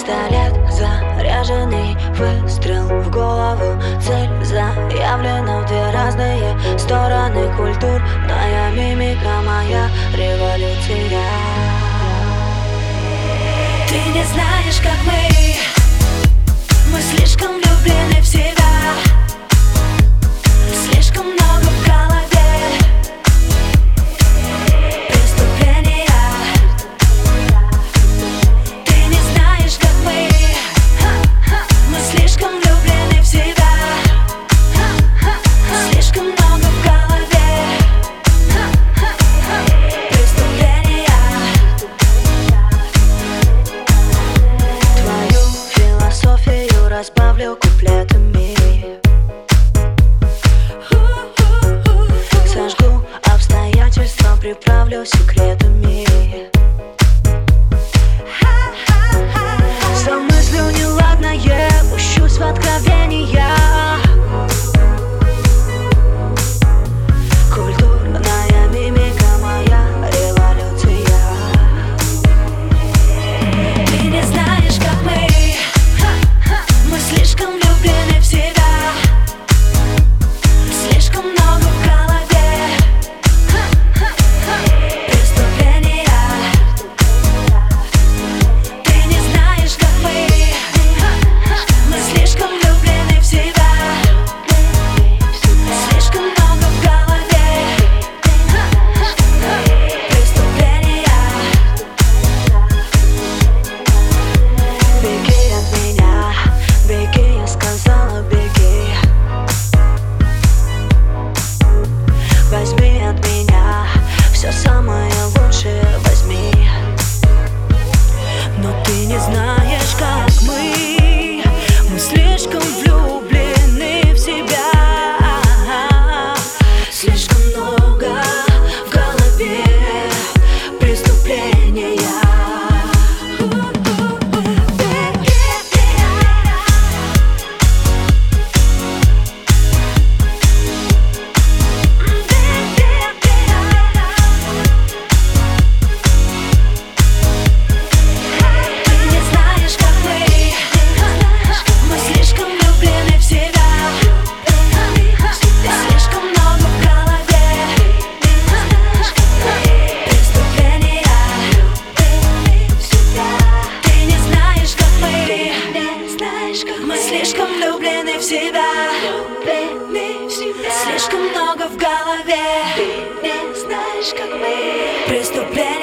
Пистолет заряженный, выстрел в голову. Цель заявлена в две разные стороны культур. Моя мимика, моя революция. Ты не знаешь, как мы слишком влюблены в себя. Слишком много в голове преступления. Ты не знаешь, как мы слишком влюблены в себя. Слишком много в голове преступления. Твою философию разбавлю куплетами. Сожгу обстоятельства, приправлю секретами. Замыслю неладное, пущусь в откровения. Культурная мимика, моя революция. Ты не знаешь, как мы слишком влюблены в себя. Слишком много в голове преступления. Ты не знаешь, как мы слишком влюблены в себя. Слишком много в голове преступления. Беги от меня, беги, я сказала, беги. Возьми от меня все самое лучшее, возьми. Но ты не знаешь, как мы слишком влюблены в себя. Слишком много в голове преступления. Мы слишком влюблены в себя. Слишком много в голове. Ты не знаешь, как мы преступления.